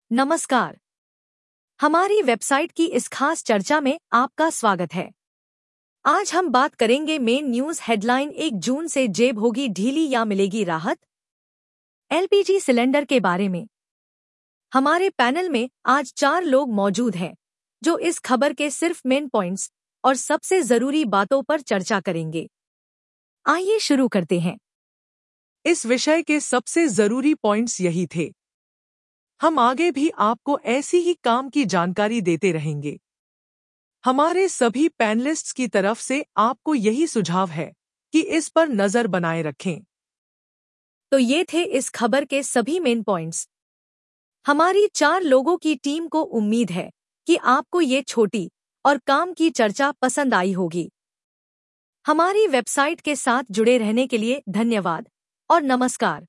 नमस्कार। हमारी वेबसाइट की इस खास चर्चा में आपका स्वागत है। आज हम बात करेंगे मेन न्यूज हेडलाइन 1 जून से जेब होगी ढीली या मिलेगी राहत। एलपीजी सिलेंडर के बारे में हमारे पैनल में आज 4 लोग मौजूद हैं जो इस खबर के सिर्फ मेन पॉइंट्स और सबसे जरूरी बातों पर चर्चा करेंगे। आइए शुरू करते हैं। इस विषय के सबसे जरूरी पॉइंट्स यही थे। हम आगे भी आपको ऐसी ही काम की जानकारी देते रहेंगे। हमारे सभी पैनलिस्ट्स की तरफ से आपको यही सुझाव है कि इस पर नजर बनाए रखें। तो ये थे इस खबर के सभी मेन पॉइंट्स। हमारी 4 लोगों की टीम को उम्मीद है कि आपको ये छोटी और काम की चर्चा पसंद आई होगी। हमारी वेबसाइट के साथ जुड़े रहने के लिए धन्यवाद और नमस्कार।